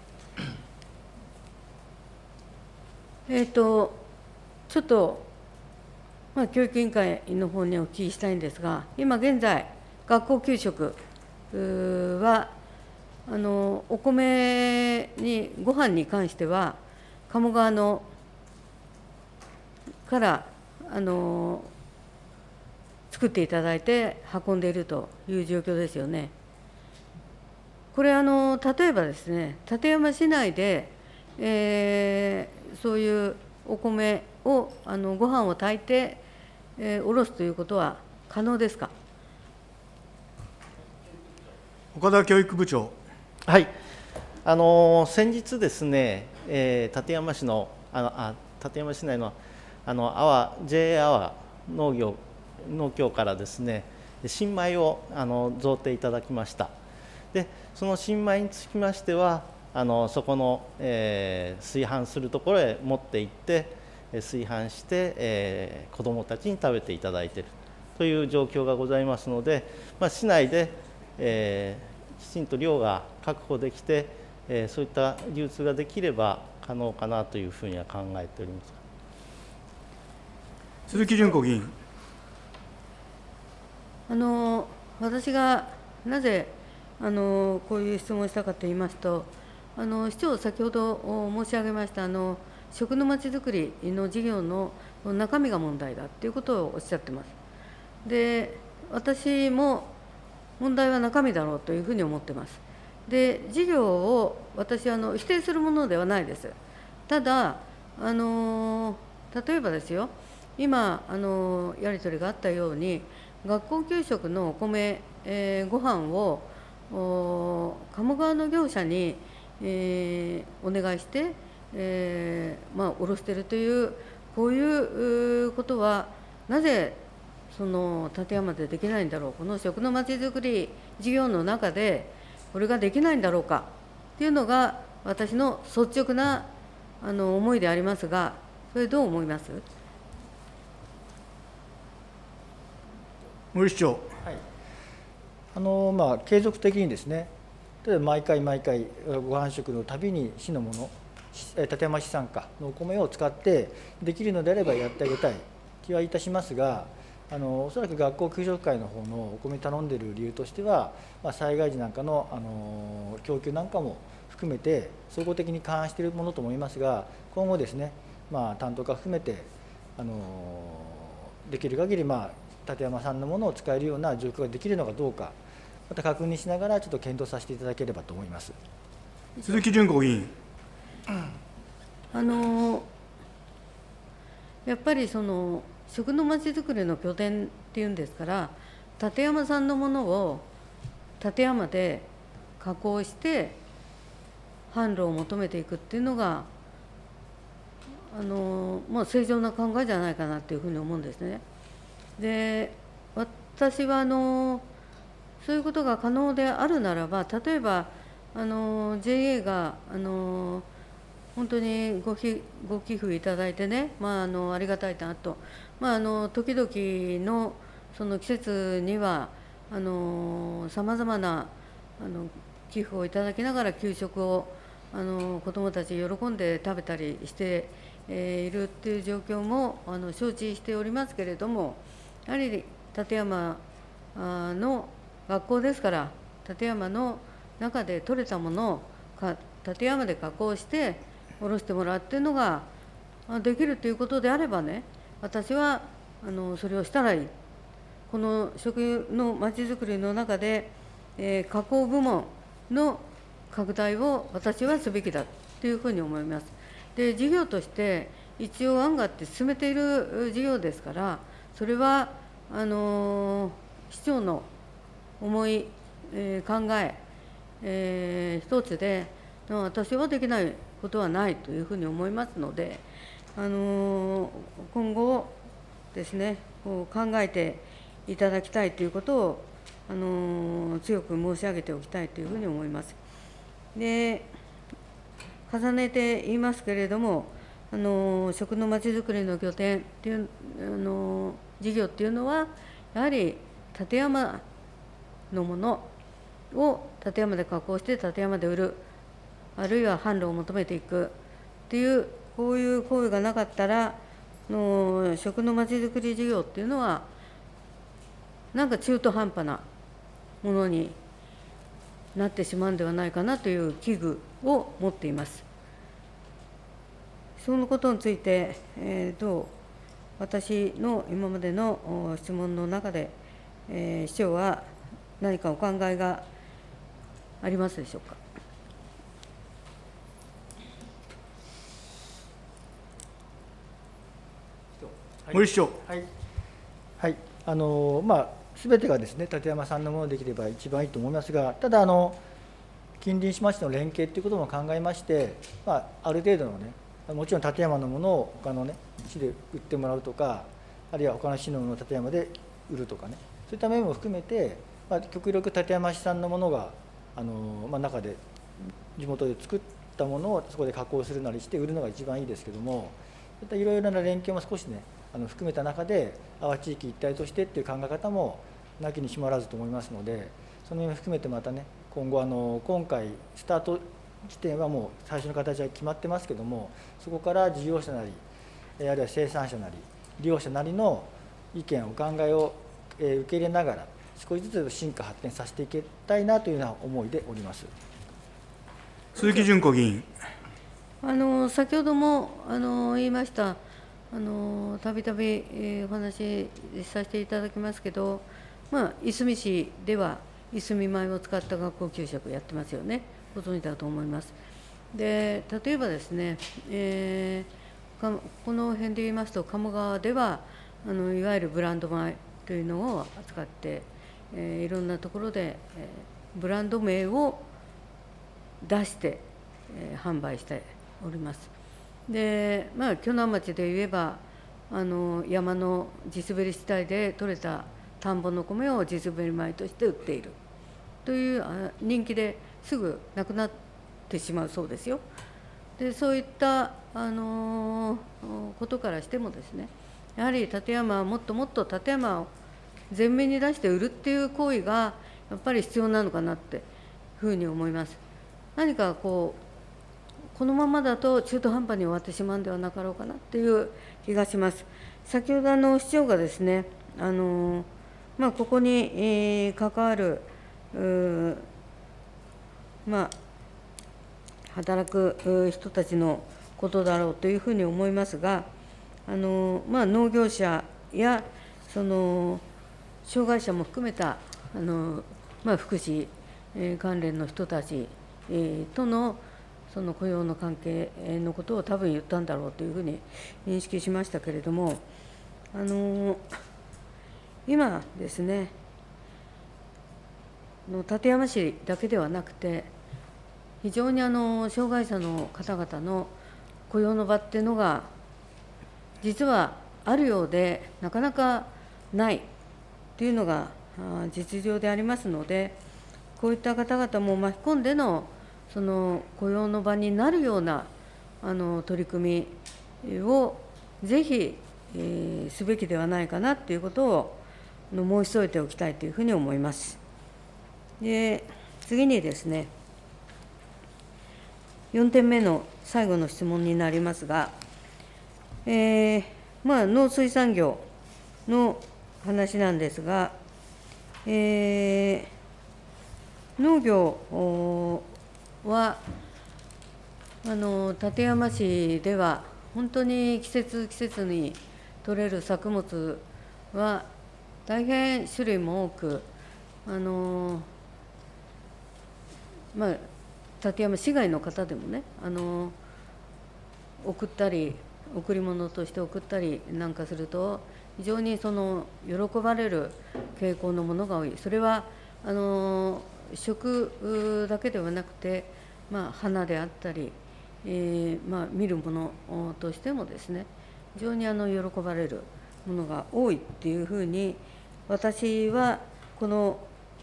S2: えーと、ちょっと、まあ、教育委員会の方にお聞きしたいんですが、今現在、学校給食は、あのお米に、ご飯に関しては、鴨川のからあの作っていただいて運んでいるという状況ですよね。これあの、例えばですね、館山市内で、えー、そういうお米を、あのご飯を炊いて、えー、おろすということは可能ですか。
S1: 岡田教育部長。
S4: はい、あの先日ですね、えー、館山市のあのあ館山市内のあの阿波 ジェイエー 阿波農業農協からですね、新米をあの贈呈いただきました。で、その新米につきましては、あのそこの、えー、炊飯するところへ持って行って炊飯して、えー、子どもたちに食べていただいているという状況がございますので、まあ、市内で、えー、きちんと量が確保できて、えー、そういった流通ができれば可能かなというふうには考えております。
S1: 鈴木淳子議員。
S2: あの私がなぜあのこういう質問をしたかといいますと、あの市長、先ほど申し上げましたあの食のまちづくりの事業の中身が問題だということをおっしゃってます。で、私も問題は中身だろうというふうに思ってます。で、事業を私はあの否定するものではないです。ただ、あの例えばですよ、今あのやり取りがあったように、学校給食のお米、えー、ご飯を鴨川の業者に、えー、お願いして、えーまあ、卸しているという、こういうことは、なぜその館山でできないんだろう、この食のまちづくり事業の中で、これができないんだろうかというのが、私の率直なあの思いでありますが、それ、どう思います？
S1: 森市長。
S3: はい、あのまあ、継続的にですね、例えば毎回毎回、ご飯食のたびに市のもの立山資産家のお米を使ってできるのであればやってあげたい気はいたしますが、あのおそらく学校給食会の方のお米頼んでいる理由としては、まあ、災害時なんかの、あの供給なんかも含めて総合的に勘案しているものと思いますが、今後ですね、まあ、担当課含めて、あのできる限り、まあ、立山さんのものを使えるような状況ができるのかどうか、また確認しながらちょっと検討させていただければと思います。
S1: 鈴木淳子議員。
S2: あのやっぱりその食のまちづくりの拠点っていうんですから、立山産のものを立山で加工して販路を求めていくっていうのが、あのまあ、正常な考えじゃないかなというふうに思うんですね。で、私はあのそういうことが可能であるならば、例えばあの ジェイエー があの本当にご寄ご寄付いただいてね、まあ、あのありがたいなと、まあ、あの時々のその季節にはさまざまなあの寄付をいただきながら給食をあの子どもたち喜んで食べたりして、えー、いるっていう状況もあの承知しておりますけれども、やはり立山の学校ですから、立山の中で取れたものをか立山で加工して卸してもらうっていうのができるということであればね、私はあのそれをしたらいい。この食のまちづくりの中で、えー、加工部門の拡大を私はすべきだというふうに思います。で、事業として一応案があって進めている事業ですから、それはあのー、市長の思い、えー、考え、えー、一つで、私はできないことはないというふうに思いますので、あのー、今後ですね、こう考えていただきたいということを、あのー、強く申し上げておきたいというふうに思います。で、重ねて言いますけれども、あのー、食のまちづくりの拠点っていう、あのー、事業っていうのは、やはり立山のものを立山で加工して立山で売る、あるいは販路を求めていくっていう、こういう行為がなかったら、の食のまちづくり事業っていうのは、なんか中途半端なものになってしまうんではないかなという危惧を持っています。そのことについて、えー、どう私の今までの質問の中で、えー、市長は何かお考えがありますでしょうか。
S1: 森市長。
S3: はい、はい、あのまあ、すべてがですね、立山さんのものできれば一番いいと思いますが、ただ、あの近隣市町の連携ということも考えまして、まあ、ある程度のね、もちろん立山のものを他のね、市で売ってもらうとか、あるいは他の市のものを立山で売るとかね、そういった面も含めて、まあ、極力立山市産のものが、あのまあ、中で地元で作ったものをそこで加工するなりして売るのが一番いいですけども、そういったいろいろな連携も少しね、あの含めた中で、阿波地域一体としてっていう考え方もなきにしもあらずと思いますので、その辺も含めてまたね、今後あの、今回、スタート地点はもう最初の形は決まってますけども、そこから事業者なり、あるいは生産者なり、利用者なりの意見、お考えを受け入れながら、少しずつ進化、発展させていきたいなというような思いでおります。
S1: 鈴木淳子議員。
S2: あの先ほどもあの言いました、たびたびお話しさせていただきますけど、まあ、いすみ市ではいすみ米を使った学校給食やってますよね、ご存知だと思います。で、例えばですね、えー、この辺で言いますと、鴨川ではあのいわゆるブランド米というのを扱って、えー、いろんなところで、えー、ブランド名を出して、えー、販売しております。で、まあ、鋸南町で言えば、あの山の地滑り地帯で採れた田んぼの米を地滑り米として売っているという人気ですぐなくなってしまうそうですよ。で、そういったあのことからしてもですね、やはり立山はもっともっと立山を前面に出して売るっていう行為がやっぱり必要なのかなっていうふうに思います。何かこうこのままだと中途半端に終わってしまうんではなかろうかなという気がします。先ほどあの市長がですね、あのまあ、ここに、えー、関わる、まあ、働く人たちのことだろうというふうに思いますが、あのまあ、農業者やその障害者も含めたあの、まあ、福祉、えー、関連の人たち、えー、とのその雇用の関係のことを多分言ったんだろうというふうに認識しましたけれども、あの今ですね、館山市だけではなくて、非常にあの障害者の方々の雇用の場っていうのが、実はあるようで、なかなかないというのが実情でありますので、こういった方々も巻き込んでのその雇用の場になるようなあの取り組みをぜひ、えー、すべきではないかなということを申し添えておきたいというふうに思います。で、次にですね、よんてんめの最後の質問になりますが、えーまあ、農水産業の話なんですが、えー、農業はあの館山市では本当に季節季節に取れる作物は大変種類も多く、あのまあ、館山市外の方でもね、あの送ったり贈り物として送ったりなんかすると非常にその喜ばれる傾向のものが多い。それはあの食だけではなくて、まあ、花であったり、えーまあ、見るものとしてもですね、非常にあの喜ばれるものが多いっていうふうに、私はこの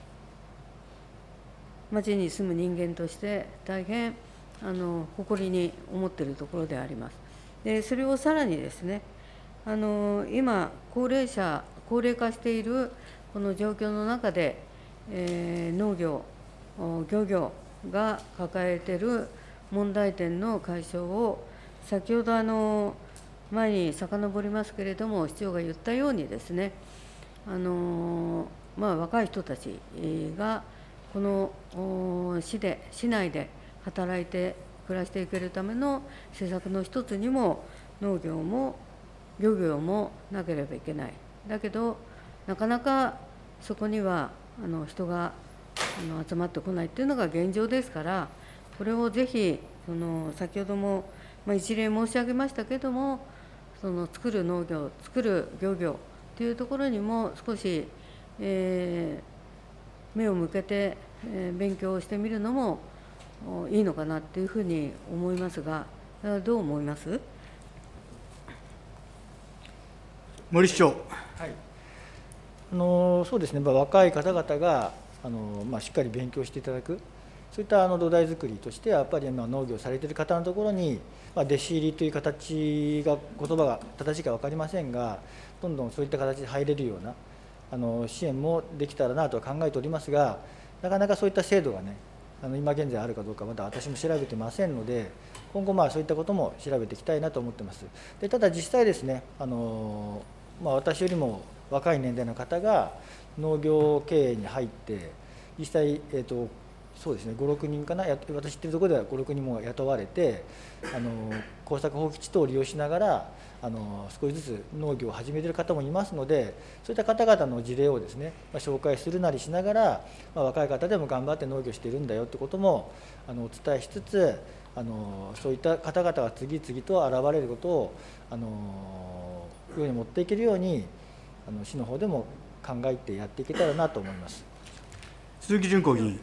S2: 町に住む人間として大変あの誇りに思っているところであります。でそれをさらにですね、あの今高齢者高齢化しているこの状況の中で、えー、農業漁業が抱えている問題点の解消を、先ほどあの前に遡りますけれども、市長が言ったようにですね、あのまあ、若い人たちがこの市で市内で働いて暮らしていけるための施策の一つにも農業も漁業もなければいけない。だけどなかなかそこにはあの人があの集まってこないというのが現状ですから、これをぜひその先ほども、まあ、一例申し上げましたけれども、その作る農業作る漁業というところにも少し、えー、目を向けて、えー、勉強してみるのもいいのかなというふうに思いますが、どう思います？
S1: 森市長。
S3: はい、あのそうですね、まあ、若い方々があの、まあ、しっかり勉強していただく、そういったあの土台作りとしては、やっぱり今農業されている方のところに、まあ、弟子入りという形が、言葉が正しいか分かりませんが、どんどんそういった形で入れるようなあの支援もできたらなとは考えておりますが、なかなかそういった制度がね、あの今現在あるかどうか、まだ私も調べてませんので、今後、まあそういったことも調べていきたいなと思っています。でただ、実際ですね、あのまあ、私よりも若い年代の方が農業経営に入って、実際、えーとそうですね、ご、ろくにんかな、私知っているところではご、ろくにんも雇われて、あの耕作放棄地等を利用しながら、あの少しずつ農業を始めている方もいますので、そういった方々の事例をですね、まあ、紹介するなりしながら、まあ、若い方でも頑張って農業しているんだよということもあのお伝えしつつ、あのそういった方々が次々と現れることをあの世に持っていけるように、あの市の方でも考えてやっていけたらなと思います。
S1: 鈴木淳子議員。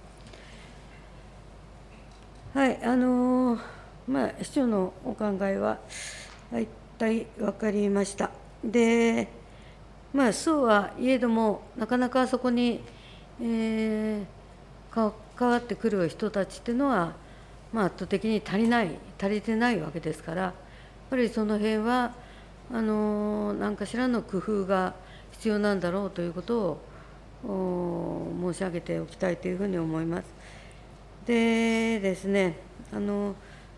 S2: はい、あのーまあ、市長のお考えは大体分かりました。で、まあ、そうはいえども、なかなかそこに、えー、関わってくる人たちっていうのは、まあ、圧倒的に足りない、足りてないわけですから、やっぱりその辺は、あのー、何かしらの工夫が必要なんだろうということを申し上げておきたいというふうに思います。でですね、あの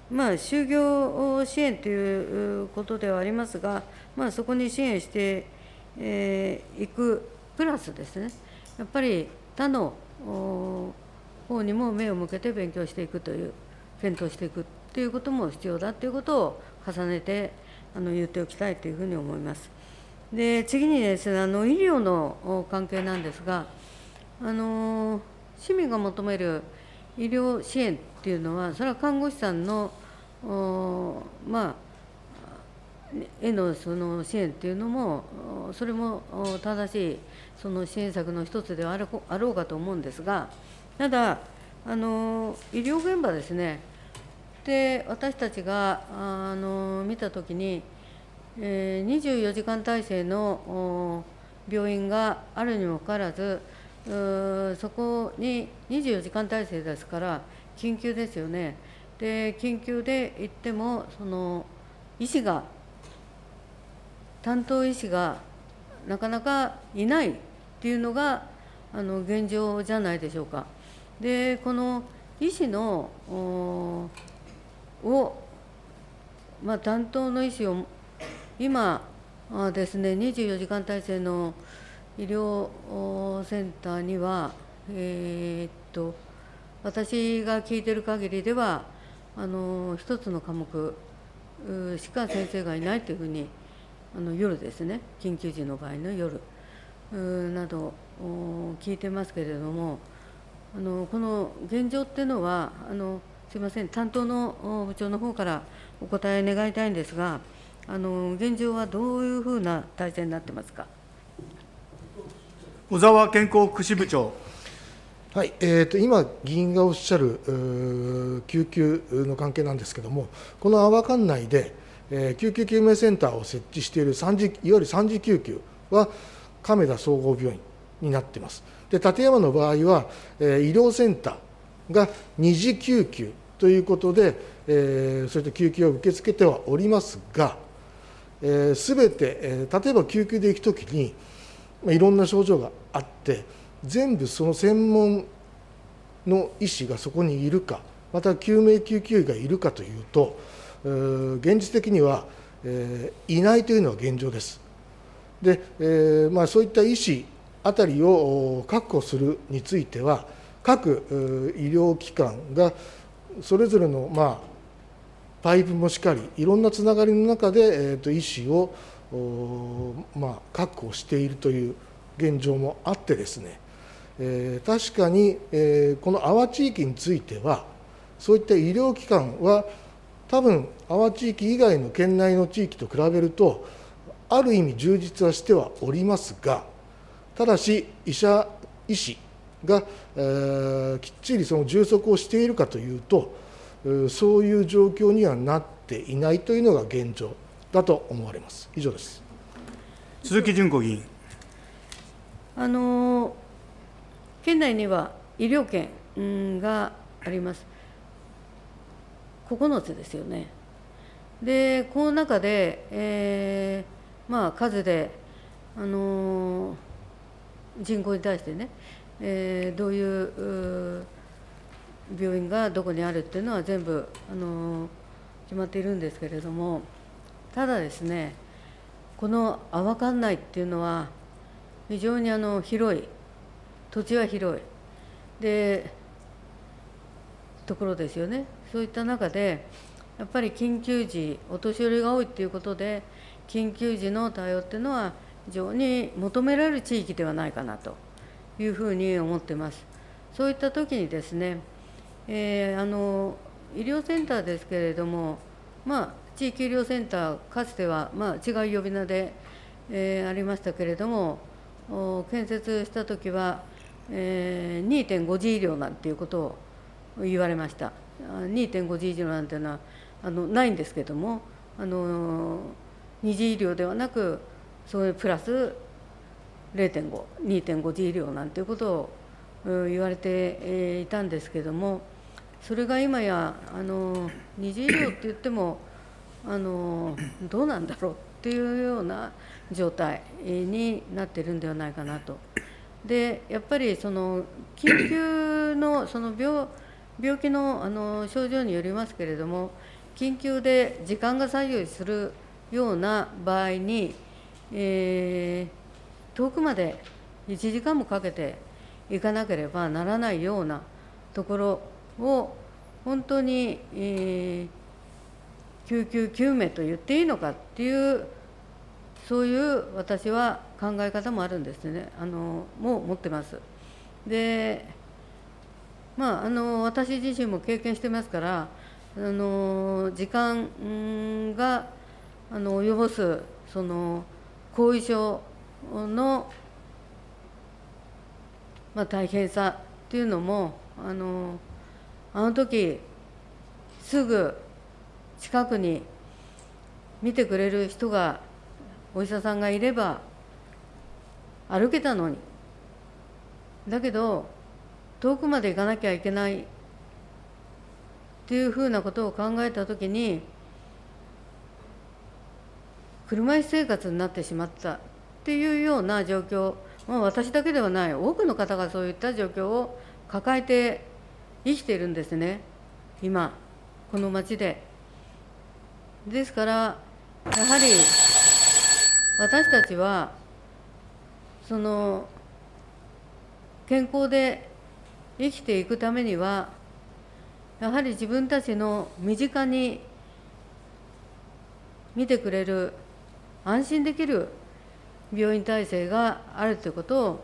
S2: まあ、就業支援ということではありますが、まあ、そこに支援してい、えー、くプラスですね、やっぱり他の方にも目を向けて勉強していくという、検討していくということも必要だということを重ねてあの言っておきたいというふうに思います。で、次にですね、あの医療の関係なんですが、あの市民が求める医療支援っていうのは、それは看護師さんのまあへのその支援っていうのも、それも正しいその支援策の一つではあるあろうかと思うんですが、ただあの医療現場ですね、で私たちがあの見たときに、えー、にじゅうよじかん体制の病院があるにもかかわらず、そこににじゅうよじかん体制ですから、緊急ですよね。で、緊急で行っても、その医師が、担当医師がなかなかいないっていうのがあの現状じゃないでしょうか。で、この医師のを、まあ、担当の医師を今ですね、にじゅうよじかん体制の医療センターには、えー、っと私が聞いている限りでは、あの一つの科目しか先生がいないというふうに、あの夜ですね、緊急時の場合の夜など聞いてますけれども、あのこの現状っていうのは、あのすみません、担当の部長の方からお答え願いたいんですが、あの現状はどういうふうな体制になってますか。
S1: 小沢健康福祉部長。
S5: はい、えー、と今、議員がおっしゃる救急の関係なんですけれども、この阿波管内で、えー、救急救命センターを設置している三次、いわゆる三次救急は亀田総合病院になっています。で、館山の場合は、えー、医療センターが二次救急ということで、えー、そういった救急を受け付けてはおりますが、すべ、えー、て、えー、例えば救急で行くときに、まあ、いろんな症状があって、全部その専門の医師がそこにいるか、また救命救急医がいるかというと、現実的には、えー、いないというのは現状です。で、えーまあ、そういった医師あたりを確保するについては、各医療機関がそれぞれの、まあ、パイプもしっかり、いろんなつながりの中で、えー、と医師を、まあ、確保しているという現状もあってですね、えー、確かに、えー、この阿波地域については、そういった医療機関は、多分阿波地域以外の県内の地域と比べると、ある意味、充実はしてはおりますが、ただし、医者、医師が、えー、きっちりその充足をしているかというと、そういう状況にはなっていないというのが現状だと思われます。以上です。
S1: 鈴木淳子議員。
S2: あの県内には医療圏があります。ここのつですよね。で、この中で、えーまあ、数で、あのー、人口に対してね、えー、どういう病院がどこにあるっていうのは全部、あのー、決まっているんですけれども、ただですね、この阿波管内っていうのは非常にあの広い、土地は広いでところですよね。そういった中でやっぱり緊急時、お年寄りが多いということで、緊急時の対応っていうのは非常に求められる地域ではないかなというふうに思っています。そういった時にですね、えー、あの医療センターですけれども、まあ、地域医療センター、かつては、まあ、違う呼び名で、えー、ありましたけれども、建設したときは、えー、にてんご 次医療なんていうことを言われました。にてんご 次医療なんていうのはあのないんですけれども、あのに次医療ではなく、そういうプラス れいてんご、にてんご 次医療なんていうことを言われていたんですけれども、それが今やあのに次医療って言ってもあのどうなんだろうっていうような状態になっているんではないかなと。で、やっぱりその緊急のその 病, 病気の, あの症状によりますけれども、 緊急で時間が左右するような場合に、えー、遠くまでいちじかんもかけて行かなければならないようなところを、本当に、えー、救急救命と言っていいのかっていう、そういう私は考え方もあるんですね、あのもう持ってます。で、まあ、あの私自身も経験してますから、あの時間があの及ぼすその後遺症の、まあ、大変さっていうのも、あのあの時すぐ近くに見てくれる人が、お医者さんがいれば歩けたのに、だけど遠くまで行かなきゃいけないっていうふうなことを考えたときに、車椅子生活になってしまったっていうような状況、まあ、私だけではない、多くの方がそういった状況を抱えて生きているんですね、今、この町で。ですから、やはり私たちは、その健康で生きていくためには、やはり自分たちの身近に見てくれる、安心できる病院体制があるということを、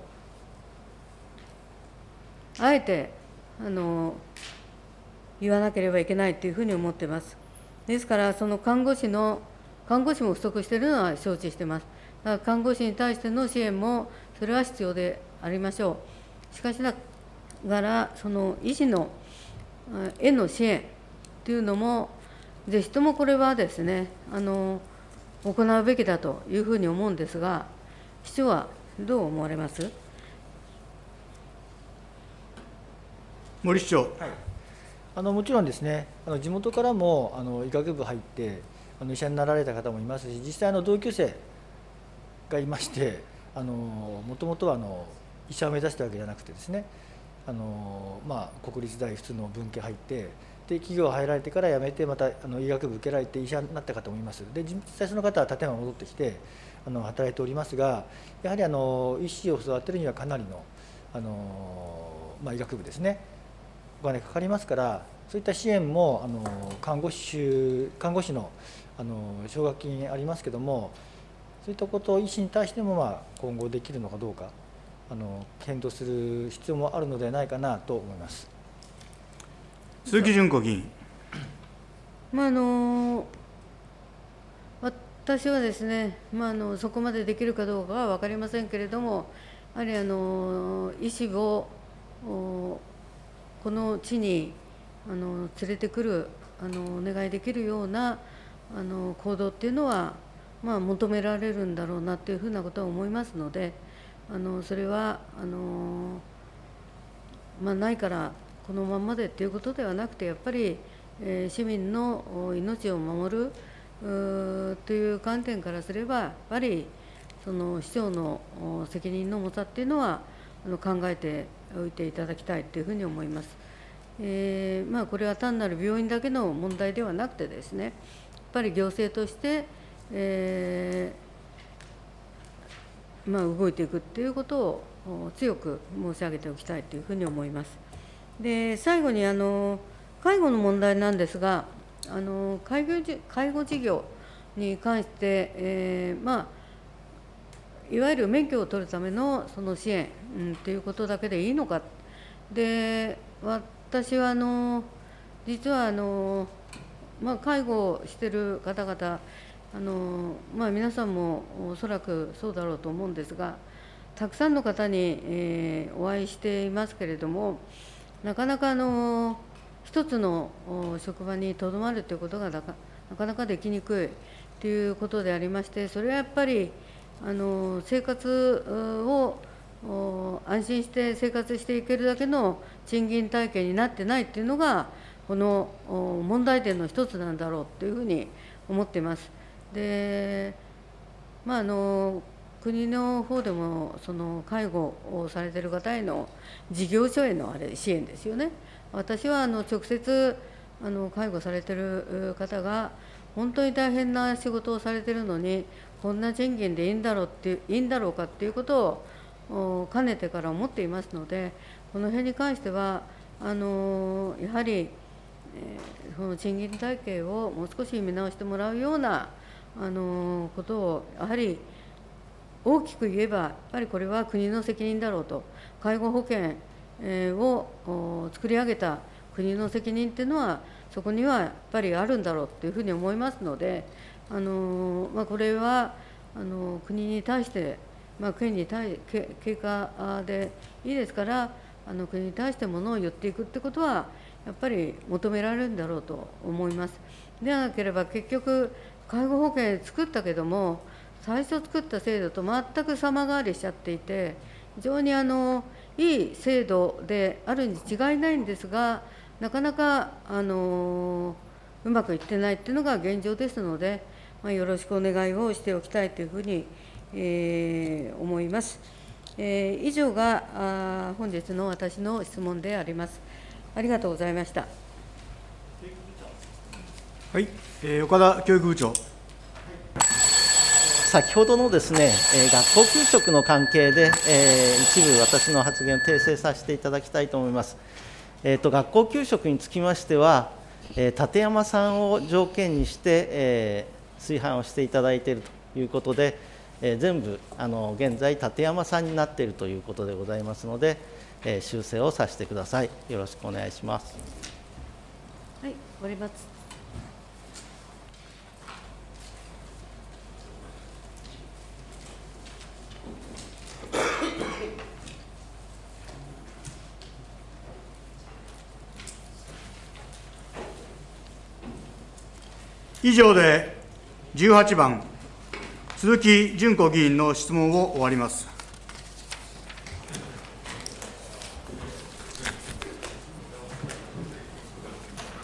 S2: あえてあの言わなければいけないというふうに思っています。ですから、その看護師の、看護師も不足しているのは承知しています。だから看護師に対しての支援も、それは必要でありましょう。しかしながら、その医師のへの支援というのも、ぜひともこれはですね、あの行うべきだというふうに思うんですが、市長はどう思われます？
S1: 森市長。
S3: はい、あのもちろんですね、あの地元からもあの医学部入ってあの医者になられた方もいますし、実際あの同級生がいまして、あのもともとはあの医者を目指したわけじゃなくてですね、あの、まあ、国立大普通の文系入って、で企業入られてから辞めて、またあの医学部受けられて医者になった方もいます。で実際その方は立山に戻ってきてあの働いておりますが、やはりあの医師を育てるにはかなりの、あの、まあ、医学部ですね、お金かかりますから、そういった支援もあの看護師看護師のあの奨学金ありますけども、そういったことを医師に対しても、まあ、今後できるのかどうか、あの検討する必要もあるのではないかなと思います。
S1: 鈴木淳子議員。
S2: まあ、あの私はですね、まあ、あのそこまでできるかどうかは分かりませんけれども、やはりあの医師をこの地にあの連れてくる、あのお願いできるようなあの行動っていうのは、まあ、求められるんだろうなというふうなことは思いますので、あのそれはあの、まあ、ないからこのままでということではなくて、やっぱり、えー、市民の命を守るという観点からすれば、やっぱりその市長の責任の重さっていうのはあの考えておいていただきたいというふうに思います。えーまあ、これは単なる病院だけの問題ではなくてですね、やっぱり行政として、えーまあ、動いていくということを強く申し上げておきたいというふうに思います。で最後にあの介護の問題なんですが、あの介護じ介護事業に関して、えーまあ、いわゆる免許を取るためのその支援、うん、ということだけでいいのか。で私はあの実はあの、まあ、介護をしている方々、あのまあ、皆さんもおそらくそうだろうと思うんですが、たくさんの方に、えー、お会いしていますけれども、なかなかあの一つの職場にとどまるということがなかなかなかできにくいということでありまして、それはやっぱりあの生活を安心して生活していけるだけの賃金体系になってないというのが、この問題点の一つなんだろうというふうに思っています。でまあ、あの国の方でもその介護をされている方への事業所へのあれ支援ですよね。私はあの直接あの介護されている方が、本当に大変な仕事をされているのに、こんな賃金でいいんだろうっていいんだろうかっていうことをかねてから思っていますので、この辺に関しては、あのやはり、えー、その賃金体系をもう少し見直してもらうような、あのことを、やはり大きく言えば、やっぱりこれは国の責任だろうと、介護保険、えー、を作り上げた国の責任っていうのは、そこにはやっぱりあるんだろうというふうに思いますので、あのまあ、これはあの国に対して、まあ、県に対経過でいいですから、あの国に対してものを言っていくってことは、やっぱり求められるんだろうと思います。でなければ、結局、介護保険作ったけども、最初作った制度と全く様変わりしちゃっていて、非常にあのいい制度であるに違いないんですが、なかなかあのうまくいってないっていうのが現状ですので、まあ、よろしくお願いをしておきたいというふうに、えー、思います。えー、以上があ本日の私の質問であります。ありがとうございました。
S1: はい、えー、岡田教育部長。
S4: 先ほどのですね、えー、学校給食の関係で、えー、一部私の発言を訂正させていただきたいと思います。えー、と学校給食につきましては、えー、立山さんを条件にして、えー、炊飯をしていただいているということで、えー、全部あの現在立山さんになっているということでございますので、えー、修正をさせてください。よろしくお願いします。
S2: はい、終わります。
S1: 以上でじゅうはちばん、鈴木淳子議員の質問を終わります。